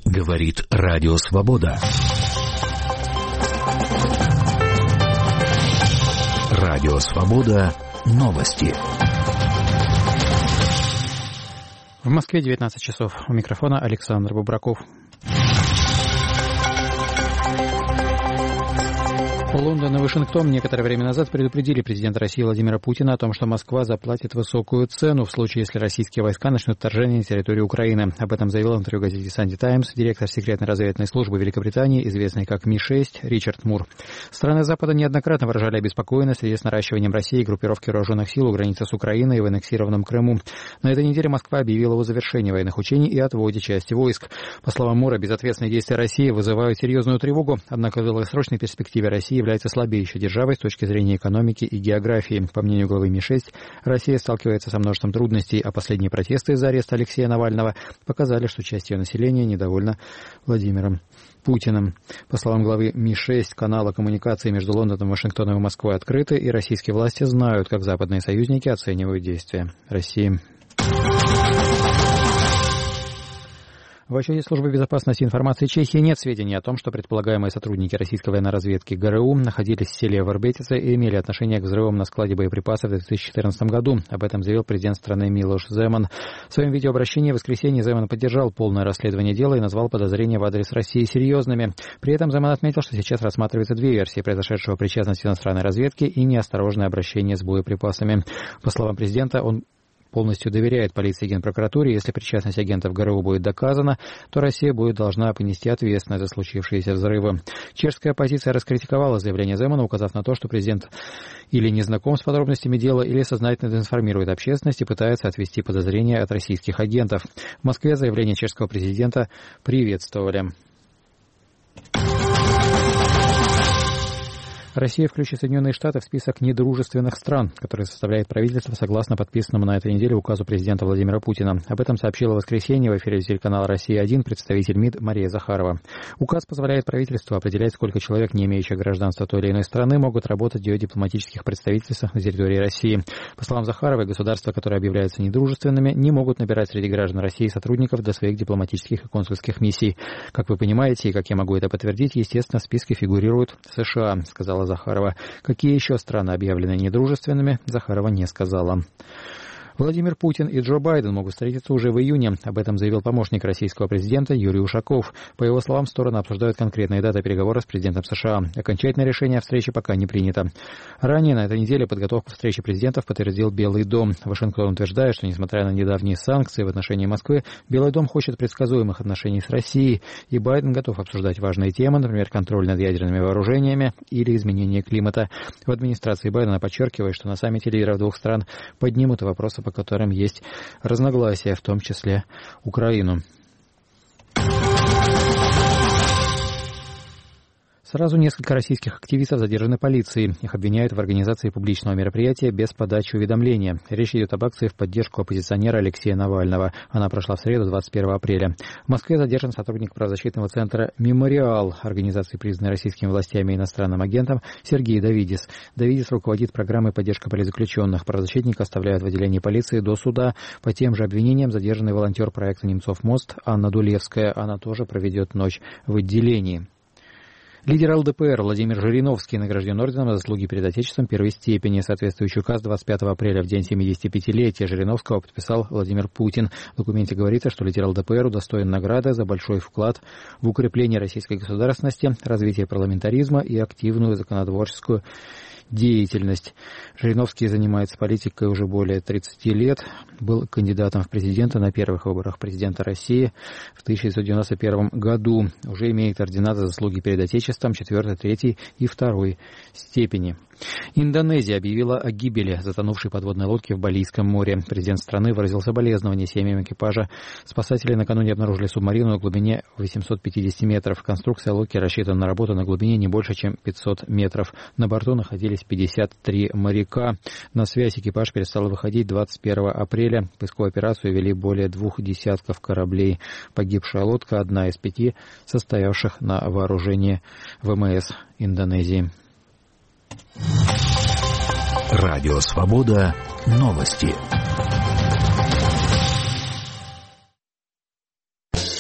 Говорит Радио Свобода. Радио Свобода. Новости. В Москве 19 часов. У микрофона Александр Бубраков. Лондон и Вашингтон некоторое время назад предупредили президента России Владимира Путина о том, что Москва заплатит высокую цену в случае, если российские войска начнут вторжение на территорию Украины. Об этом заявил в интервью газете «Санди Таймс» директор секретной разведывательной службы Великобритании, известный как Ми-6, Ричард Мур. Страны Запада неоднократно выражали обеспокоенность в связи с наращиванием России группировки вооруженных сил у границы с Украиной и в аннексированном Крыму. На этой неделе Москва объявила о завершении военных учений и отводе части войск. По словам Мура, безответственные действия России вызывают серьезную тревогу, однако в долгосрочной перспективе России является слабейшей державой с точки зрения экономики и географии. По мнению главы Ми-6, Россия сталкивается со множеством трудностей, а последние протесты из-за ареста Алексея Навального показали, что часть ее населения недовольна Владимиром Путиным. По словам главы Ми-6, каналы коммуникации между Лондоном, Вашингтоном и Москвой открыты, и российские власти знают, как западные союзники оценивают действия России. В отчете Службы безопасности информации Чехии нет сведений о том, что предполагаемые сотрудники российской военной разведки ГРУ находились в селе Вербетице и имели отношение к взрывам на складе боеприпасов в 2014 году. Об этом заявил президент страны Милош Земан. В своем видеообращении в воскресенье Земан поддержал полное расследование дела и назвал подозрения в адрес России серьезными. При этом Земан отметил, что сейчас рассматриваются две версии произошедшего причастности иностранной разведки и неосторожное обращение с боеприпасами. По словам президента, он полностью доверяет полиции и Генпрокуратуре. Если причастность агентов ГРУ будет доказана, то Россия будет должна понести ответственность за случившиеся взрывы. Чешская оппозиция раскритиковала заявление Земана, указав на то, что президент или не знаком с подробностями дела, или сознательно дезинформирует общественность и пытается отвести подозрения от российских агентов. В Москве заявление чешского президента приветствовали. Россия включит Соединенные Штаты в список недружественных стран, который составляет правительство согласно подписанному на этой неделе указу президента Владимира Путина. Об этом сообщила в воскресенье в эфире телеканала «Россия-1» представитель МИД Мария Захарова. Указ позволяет правительству определять, сколько человек, не имеющих гражданства той или иной страны, могут работать в ее дипломатических представительствах на территории России. По словам Захаровой, государства, которые объявляются недружественными, не могут набирать среди граждан России сотрудников для своих дипломатических и консульских миссий. Как вы понимаете, и как я могу это подтвердить, естественно, в списке фигурируют США, сказала Захарова. Какие еще страны объявлены недружественными, Захарова не сказала. Владимир Путин и Джо Байден могут встретиться уже в июне. Об этом заявил помощник российского президента Юрий Ушаков. По его словам, стороны обсуждают конкретные даты переговоров с президентом США. Окончательное решение о встрече пока не принято. Ранее на этой неделе подготовку встречи президентов подтвердил Белый дом. Вашингтон утверждает, что несмотря на недавние санкции в отношении Москвы, Белый дом хочет предсказуемых отношений с Россией, и Байден готов обсуждать важные темы, например, контроль над ядерными вооружениями или изменение климата. В администрации Байдена подчеркивает, что на саммите лидеров двух стран поднимут вопросы, по которым есть разногласия, в том числе Украину. Сразу несколько российских активистов задержаны полицией. Их обвиняют в организации публичного мероприятия без подачи уведомления. Речь идет об акции в поддержку оппозиционера Алексея Навального. Она прошла в среду, 21 апреля. В Москве задержан сотрудник правозащитного центра «Мемориал», организации, признанной российскими властями и иностранным агентом, Сергей Давидис. Давидис руководит программой поддержки политзаключенных. Правозащитника оставляют в отделении полиции до суда. По тем же обвинениям задержанный волонтер проекта «Немцов мост» Анна Дулевская. Она тоже проведет ночь в отделении. Лидер ЛДПР Владимир Жириновский награжден орденом за заслуги перед Отечеством первой степени. Соответствующий указ 25 апреля в день 75-летия Жириновского подписал Владимир Путин. В документе говорится, что лидер ЛДПР удостоен награды за большой вклад в укрепление российской государственности, развитие парламентаризма и активную законотворческую деятельность. Жириновский занимается политикой уже более 30 лет. Был кандидатом в президенты на первых выборах президента России в 1991 году. Уже имеет ордена за заслуги перед Отечеством 4, 3 и 2 степени. Индонезия объявила о гибели затонувшей подводной лодки в Балийском море. Президент страны выразил соболезнования семьям экипажа. Спасатели накануне обнаружили субмарину на глубине 850 метров. Конструкция лодки рассчитана на работу на глубине не больше, чем 500 метров. На борту находились 53 моряка. На связь экипаж перестал выходить 21 апреля. Поисковую операцию вели более 2 десятков кораблей. Погибшая лодка – одна из 5 состоявших на вооружении ВМС Индонезии. Радио Свобода. Новости.